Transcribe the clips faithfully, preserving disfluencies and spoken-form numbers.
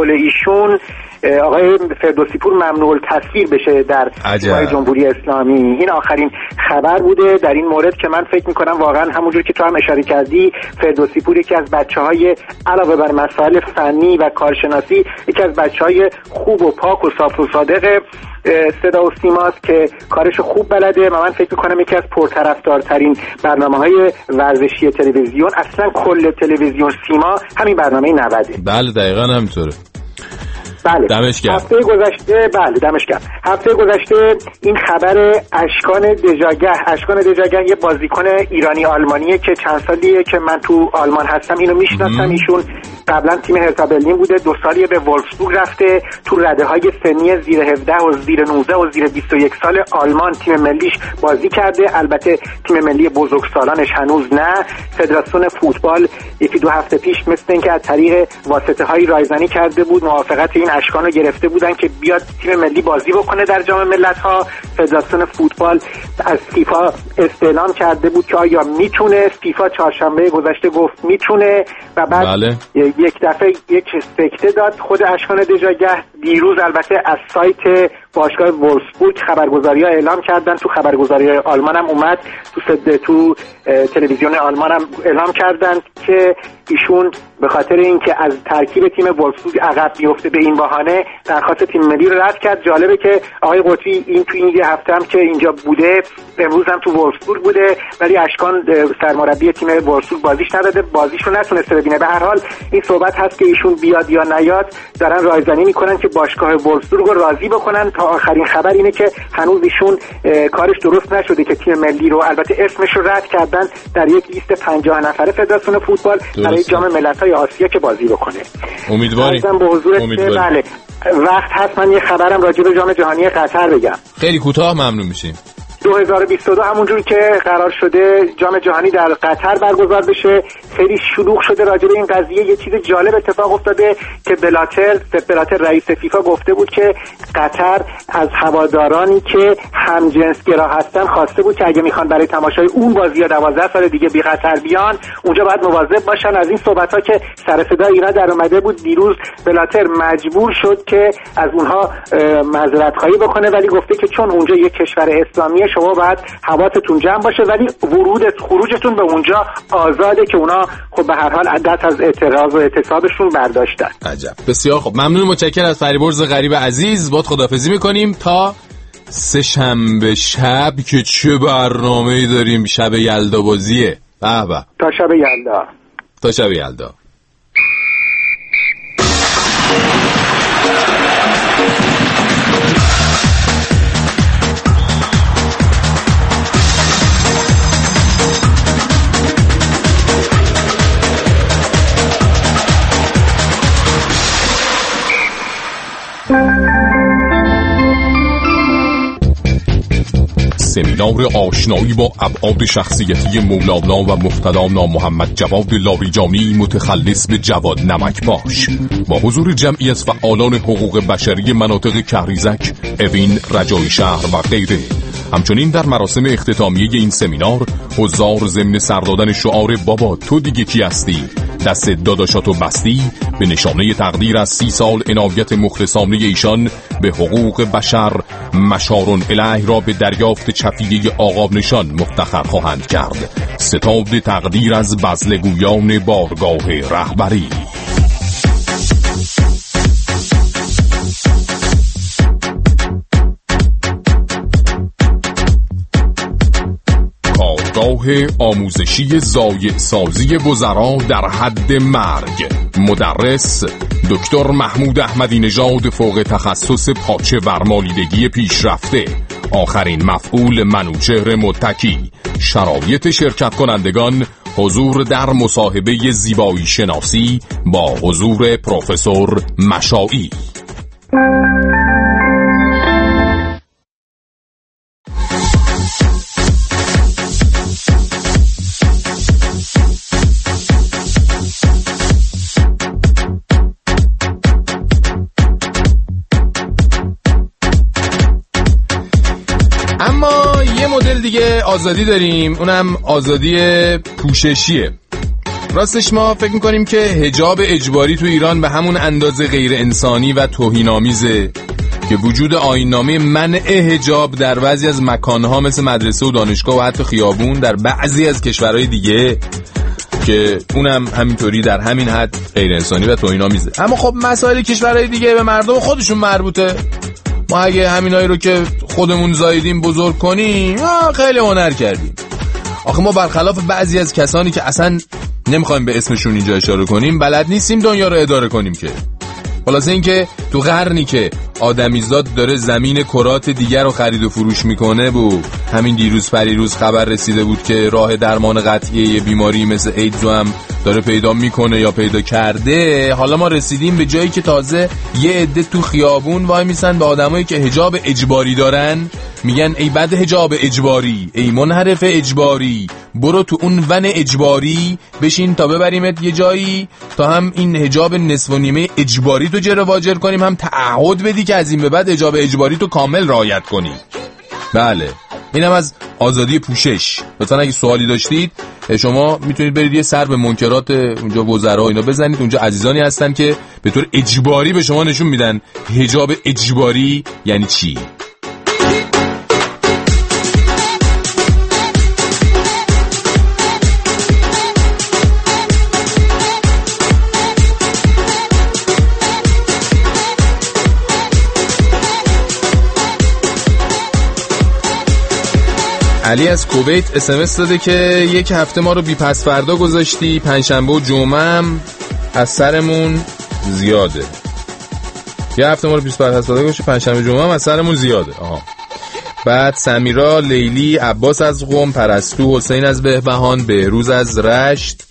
قول ایشون آقای فردوسی پور ممنوع التصویر بشه در جمهوری اسلامی. این آخرین خبر بوده در این مورد که من فکر میکنم واقعا همونجور که تو هم اشاره کردی فردوسی پور یکی از بچه‌های علاوه بر مسائل فنی و کارشناسی یکی از بچه‌های خوب و پاک و صاف و صادق صدا و سیماست که کارش خوب بلده و من فکر میکنم یکی از پرطرفدارترین برنامه‌های ورزشی تلویزیون، اصلا کل تلویزیون سیما همین برنامه نوده. بله دقیقاً همینطوره. بله دمشکم. هفته گذشته بله دمشکم هفته گذشته این خبر اشکان دژاگه اشکان دژاگه یه بازیکن ایرانی آلمانیه که چند سالیه که من تو آلمان هستم اینو میشناسم. ایشون قبلا تیم هرتا برلین بوده، دو سالیه به وولفسبورگ رفته، تو رده‌های سنی زیر هفده و زیر نوزده و زیر بیست و یک سال آلمان تیم ملیش بازی کرده. البته تیم ملی بزرگسالانش هنوز نه. فدراسیون فوتبال یکی دو هفته پیش مثل اینکه از طریق واسطه‌های رایزنی کرده بود موافقت این اشکان رو گرفته بودن که بیاد تیم ملی بازی بکنه در جام ملت‌ها. فدراسیون فوتبال از فیفا استعلام کرده بود که آیا میتونه. فیفا چهارشنبه گذشته گفت میتونه و بعد بله. یک دفعه یک سکته داد خود اشکان دژاگه. دیروز البته از سایت باشگاه وولفسبورگ خبرگزاری‌ها اعلام کردن، تو خبرگزاری‌های آلمان هم اومد، تو سد تو تلویزیون آلمان هم اعلام کردن که ایشون به خاطر اینکه از ترکیب تیم وولفسبورگ عقب میفته به این بهانه درخواست تیم ملی رو رد کرد. جالبه که آقای قطبی این تو این یه هفته هم که اینجا بوده، امروز هم تو وولفسبورگ بوده، ولی اشکان سرمربی تیم وولفسبورگ بازیش نداده، بازیش رو نتونسته ببینه. به هر حال این صحبت هست که ایشون بیاد یا نیاد، دارن رایزنی میکنن که باشگاه وولفسبورگ رو راضی بکنن. تا آخرین خبر اینه که هنوز ایشون کارش درست نشده که تیم ملی رو، البته اسمش رو رد کردن در یک لیست پنجاه نفره فدراسیون فوتبال برای جام ملت‌های آسیا که بازی بکنه. امیدواریم. به حضورت بله وقت هست من یه خبرم راجع به جام جهانی قطر بگم. خیلی کوتاه ممنون میشیم. دو هزار و بیست و دو همونجور که قرار شده جام جهانی در قطر برگزار بشه. خیلی شلوغ شده راجع به این قضیه. یه چیز جالب اتفاق افتاده که بلاتر بلاتر رئیس فیفا گفته بود که قطر از هوادارانی که همجنسگرا هستن خواسته بود که اگه میخوان برای تماشای اون بازی‌ها دوازده سال دیگه بی قطر بیان اونجا باید مواظب باشن. از این صحبت‌ها که سر صدا اینا در اومده بود، دیروز بلاتر مجبور شد که از اونها معذرت خواهی بکنه، ولی گفته که چون اونجا یک کشور اسلامیه شما باید حواستون جمع باشه، ولی ورود خروجتون به اونجا آزاده، که اونا خب به هر حال عدت از اعتراض و اعتصابشون برداشتن. عجب. بسیار خب، ممنون، متشکرم از فریبرز غریب عزیز. باهات خداحافظی میکنیم تا سه شنبه شب که چه برنامه‌ای داریم. شب یلدا بازیه. به به. تا شب یلدا. تا شب یلدا. سمینار آشنایی با ابعاد شخصیتی مولانا و مقتدانا محمد جواد لاریجانی متخلص به جواد نمک باش، با حضور جمعی از فعالان حقوق بشری مناطق کهریزک، اوین، رجای شهر و غیره. همچنین در مراسم اختتامیه این سمینار حضار ضمن سر دادن شعار بابا تو دیگه کی هستی، دست داداشاتو بستی، به نشانه تقدیر از سی سال عنایت مخلصانه ایشان به حقوق بشر، مشارون الیه را به دریافت چفیه آقاب نشان مفتخر خواهند کرد. ستاد تقدیر از بزلگویان بارگاه رهبری. کارگاه آموزشی ضایع سازی وزرا در حد مرگ. مدرس دکتر محمود احمدی نژاد، فوق تخصص پاچه ورمالیدگی پیشرفته. آخرین مفعول منوچهر متکی. شرایط شرکت کنندگان: حضور در مصاحبه زیبایی شناسی با حضور پروفسور مشائی. اما یه مدل دیگه آزادی داریم، اونم آزادی پوششیه. راستش ما فکر میکنیم که حجاب اجباری تو ایران به همون اندازه غیر انسانی و توهین‌آمیزه که وجود آیین‌نامه منع حجاب در بعضی از مکانها مثل مدرسه و دانشگاه و حتی خیابون در بعضی از کشورهای دیگه که اونم همینطوری در همین حد غیر انسانی و توهین‌آمیزه. اما خب مسائل کشورهای دیگه به مردم خودشون مربوطه. ما اگه همینایی رو که خودمون زاییدیم بزرگ کنیم خیلی هنر کردیم. آخه ما برخلاف بعضی از کسانی که اصلا نمیخوایم به اسمشون اینجا اشاره کنیم بلد نیستیم دنیا رو اداره کنیم که. خلاصه این که تو قرنی که آدمیزاد داره زمین کرات دیگر رو خرید و فروش میکنه و همین دیروز پریروز خبر رسیده بود که راه درمان قطعی یه بیماری مثل ایدز هم داره پیدا میکنه یا پیدا کرده، حالا ما رسیدیم به جایی که تازه یه عده تو خیابون وای میسن به آدمایی که حجاب اجباری دارن میگن ای بد حجاب اجباری، ای منحرف اجباری، برو تو اون ون اجباری بشین تا ببریمت یه جایی تا هم این حجاب نصف و نیمه اجباری تو جر واجر کنیم، هم تعهد بدی که از این به بعد حجاب اجباری تو کامل رعایت کنی. بله اینم از آزادی پوشش. لطفا اگه سوالی داشتید شما میتونید برید یه سر به منکرات اونجا وزرا اینا بزنید، اونجا عزیزانی هستن که به طور اجباری به شما نشون میدن حجاب اجباری یعنی چی. علی از کویت اس ام اس داده که یک هفته ما رو بی پس فردا گذاشتی، پنجشنبه و جمعه هم از سرمون زیاده. یه هفته ما رو بی پس فردا گذاشتی، پنجشنبه جمعه هم از سرمون زیاده. آها. بعد سمیرا، لیلی، عباس از قم، پرستو، حسین از بهبهان، بهروز از رشت.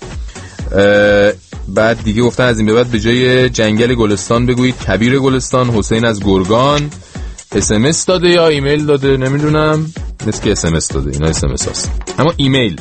بعد دیگه گفتن از این به بعد به جای جنگل گلستان بگویید کبیر گلستان. حسین از گرگان اس ام اس داده یا ایمیل داده نمیدونم، مثل که اس ام اس داده، اینا اس ام اس هست اما ایمیل.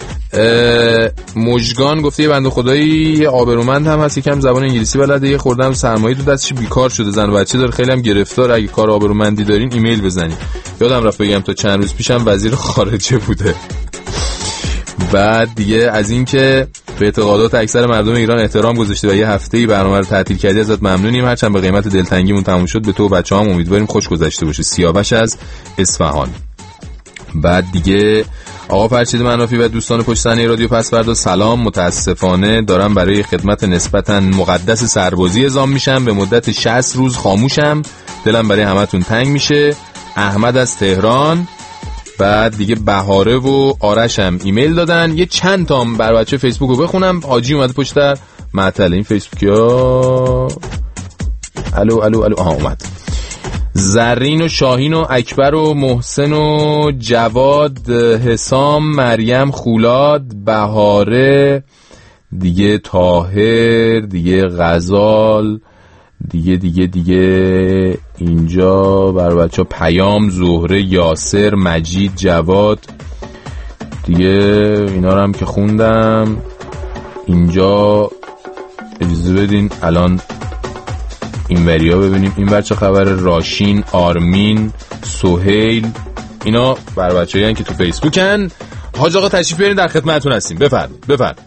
مژگان گفته یه بنده خدایی یه آبرومند هم هست، یکم زبان انگلیسی بلده، یه خوردم سرمایه تو دستش بیکار شده، زن و بچه داره، خیلی هم گرفتار، اگه کار آبرومندی دارین ایمیل بزنید. یادم رفت بگم تا چند روز پیشم وزیر خارجه بوده. بعد دیگه از این که به اعتقادات اکثر مردم ایران احترام گذاشته و یه هفته‌ای برنامه رو تعطیل کردی ازت ممنونیم، هرچند به قیمت دلتنگیمون تموم شد. به تو و بچه‌هام امیدواریم خوش گذشته باشه. سیاوش از اصفهان. بعد دیگه آقا فرشید منافی و دوستان پشت صحنه رادیو پس فردا سلام، متاسفانه دارم برای خدمت نسبتاً مقدس سربازی اعزام میشم، به مدت شصت روز خاموشم، دلم برای همتون تنگ میشه. احمد از تهران. بعد دیگه بهاره و آرش هم ایمیل دادن. یه چند تام بر بچه فیسبوک رو بخونم. حاجی اومده پشت در معطل این فیسبوکی ها. الو الو الو آها اومد. زرین و شاهین و اکبر و محسن و جواد، حسام، مریم، خولاد، بهاره، دیگه طاهر، دیگه غزال، دیگه دیگه دیگه اینجا بر بچه پیام، زهره، یاسر، مجید، جواد، دیگه اینا رو هم که خوندم. اینجا اجازه بدین الان این وریا ببینیم این ور چه خبر. راشین، آرمین، سهیل، اینا بر بچه هایی که تو فیسبوکن. حاج آقا تشریف بیارین در خدمتتون هستیم. بفرمایید بفرمایید.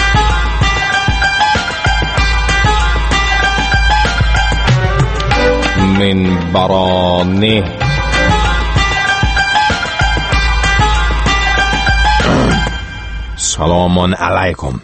من برانه سلام علیکم.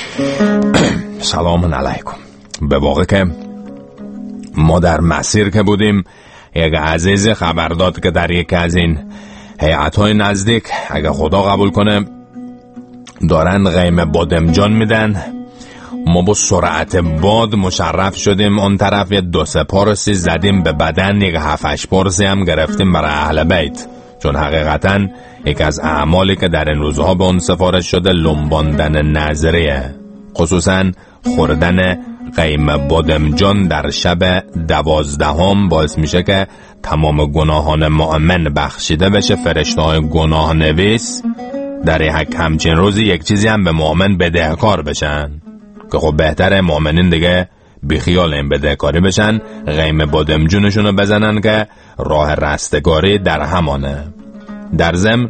سلام علیکم. به واقع که ما در مسیر که بودیم یک عزیز خبر داد که در یک از این هیئت‌های نزدیک اگه خدا قبول کنه دارن قیم بادمجان میدن. ما با سرعت باد مشرف شدیم اون طرف، یه دو سه پارسی زدیم به بدن، یک هفت هشت پارسی هم گرفتیم برای اهل بیت، چون حقیقتا یک از اعمالی که در این روزها به اون سفارش شده لنباندن نظریه، خصوصا خوردن قیم بادمجان در شب دوازدهم باعث میشه که تمام گناهان مؤمن بخشیده بشه، فرشته های گناه نویس در یک همچین روزی یک چیزی هم به مؤمن بدهکار بشن که خب بهتره مؤمنین دیگه بیخیال این بدهکاری بشن، قیم بادمجونشون رو بزنن که راه رستگاری در همانه. در ضمن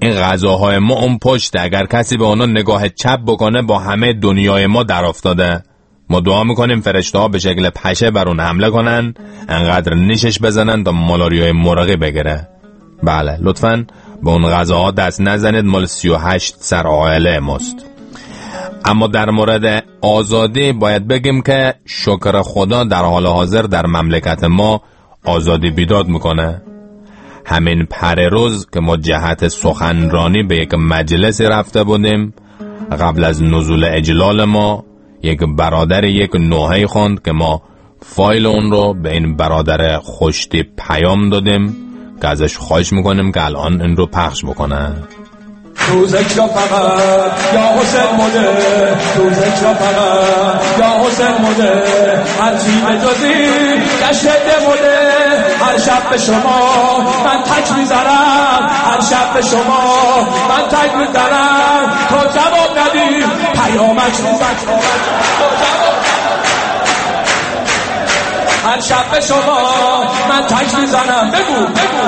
این غذاهای ما اون پشته، اگر کسی به اونا نگاه چپ بکنه با همه دنیای ما در افتاده. ما دعا میکنیم فرشته ها به شکل پشه بر اون حمله کنن، انقدر نیشش بزنن تا مالاریای مرغی بگیره. بله لطفاً به اون غذاها دست نزنید، مال سی و هشت سر عائله ماست. اما در مورد آزادی باید بگیم که شکر خدا در حال حاضر در مملکت ما آزادی بیداد میکنه. همین پریروز که ما جهت سخنرانی به یک مجلسی رفته بودیم، قبل از نزول اجلال ما یک برادر یک نوحه‌ای خوند که ما فایل اون رو به این برادر خوشتی پیام دادیم که ازش خواهش میکنیم که الان این رو پخش بکنه. تو ذکر فقط یا حسین مده، تو ذکر فقط یا حسین مده، هر چی بجزی گشت مده. هر شب به شما من تک میزنم، هر شب به شما من تک میزنم، تو جواب ندی پیامک میزنم. هر شب به شما من تک میزنم، بگو بگو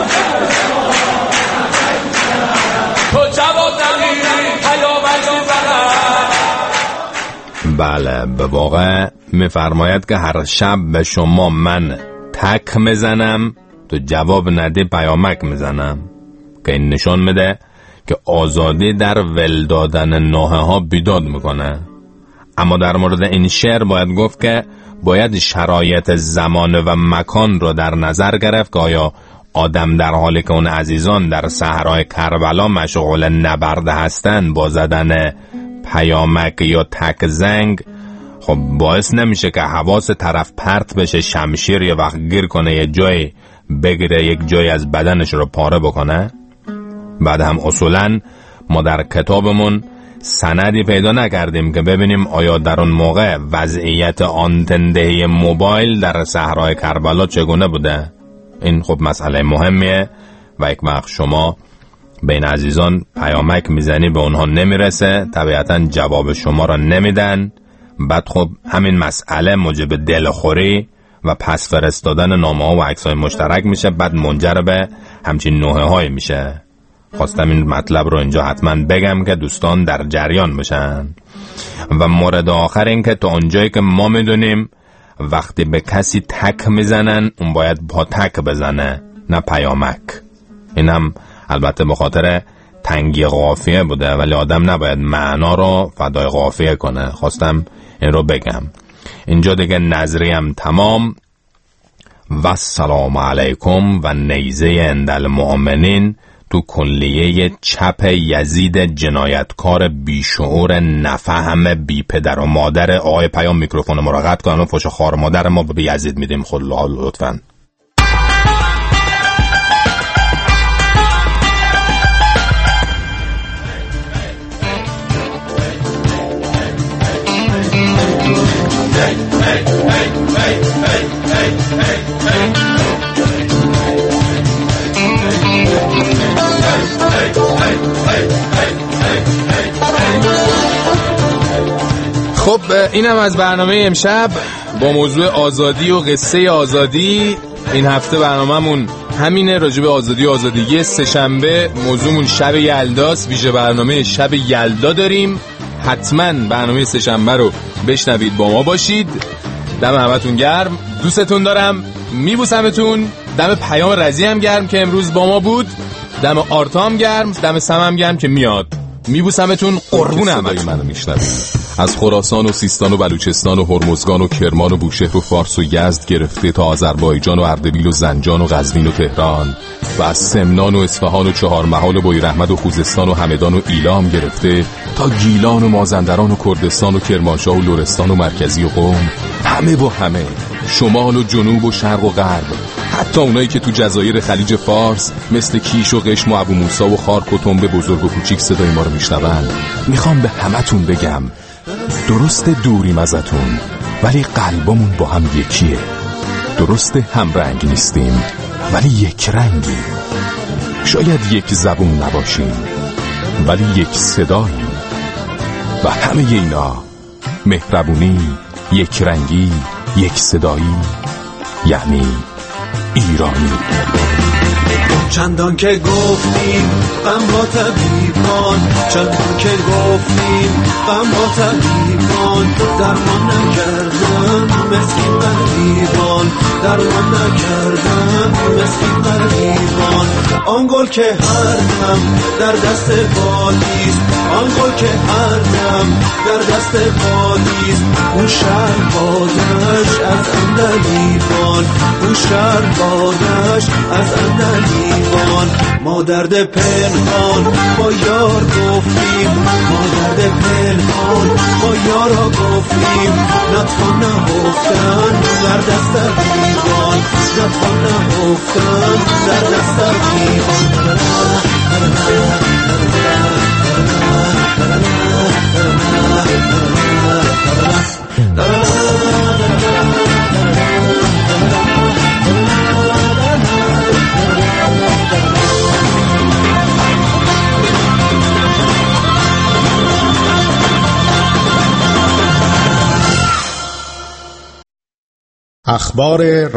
تو جواب ندی پیامک میزنم. بله به واقع میفرماید که هر شب به شما من تک میزنم، تو جواب ندی پیامک میزنم، که این نشان میده که آزادی در ول دادن نوحه ها بیداد میکنه. اما در مورد این شعر باید گفت که باید شرایط زمان و مکان رو در نظر گرفت که آیا آدم در حالی که اون عزیزان در صحرای کربلا مشغول نبرد هستن با زدن پیامک یا تک زنگ، خب باعث نمیشه که حواس طرف پرت بشه، شمشیر یه وقت گیر کنه یه جای بگیره یک جای از بدنش رو پاره بکنه؟ بعد هم اصولاً ما در کتابمون سندی پیدا نکردیم که ببینیم آیا در اون موقع وضعیت آنتندهی موبایل در صحرای کربلا چگونه بوده. این خب مسئله مهمیه و یک وقت شما بین عزیزان پیامک میزنی به اونها نمیرسه، طبیعتاً جواب شما را نمیدن. بعد خب همین مسئله موجب دلخوری و پس فرستادن نامه‌ها و عکس‌های مشترک میشه، بعد منجر به همچین نوحه‌های میشه. خواستم این مطلب رو اینجا حتما بگم که دوستان در جریان بشن. و مورد آخر این که تا اونجایی که ما میدونیم وقتی به کسی تک میزنن اون باید با تک بزنه نه پیامک. این هم البته به خاطر تنگی قافیه بوده، ولی آدم نباید معنا رو فدای قافیه کنه. خواستم این رو بگم. اینجا دیگه نظریم تمام. و السلام علیکم و نیزه اندل مؤمنین تو کلیه چپ یزید جنایتکار بیشعور نفهم بی پدر و مادر. آقای پیام میکروفون مراقبت کنن و فوش خار مادر ما به یزید میدیم خود لطفاً. خب اینم از برنامه امشب با موضوع آزادی و قصه آزادی. این هفته برنامه‌مون همینه، راجع به آزادی و آزادگی. سه شنبه موضوعمون شب یلداست، ویژه برنامه شب یلدا داریم. حتما برنامه سه شنبه رو بشنوید، با ما باشید. دم همتون گرم، دوستتون دارم، میبوسمتون. دم پیام رضی هم گرم که امروز با ما بود، دم آرتا هم گرم، دم سم هم گرم که میاد. میبوسمتون، قربون همتون. منو میشنوید از خراسان و سیستان و بلوچستان و هرمزگان و کرمان و بوشهر و فارس و یزد گرفته تا آذربایجان و اردبیل و زنجان و قزوین و تهران و از سمنان و اصفهان و چهارمحال و بویراحمد و خوزستان و همدان و ایلام گرفته تا گیلان و مازندران و کردستان و کرمانشاه و لرستان و مرکزی و قم، همه و همه، شمال و جنوب و شرق و غرب، حتی اونایی که تو جزایر خلیج فارس مثل کیش و قشم و ابو موسی و خارک و تنبه بزرگ و کوچیک صدای ما رو میشنون. میخوام به همتون بگم درست دوریم ازتون ولی قلبمون با هم یکیه. درست هم رنگ نیستیم ولی یک رنگیم. شاید یک زبون نباشیم ولی یک صداییم. و همه اینا، مهربونی، یک رنگی، یک صدایی، یعنی ایرانی. چندان که گفتیم غم با طبیبان، چندان که گفتیم غم با طبیبان، درمان نکردن مسکین غریبان، درمان نکردن مسکین غریبان. آن گل که هر دم در دست بادیست، آن گل که هر دم در دست بادیست، اون شهر بادش از اندلیبان، اون شهر بادش از اندلیبان. ما درد پنهان با یار گفتیم، ما درد پنهان با یارا گفتیم، نتوان نهفتن در دست دیوان، نتوان نهفتن در دست دیوان. اخبار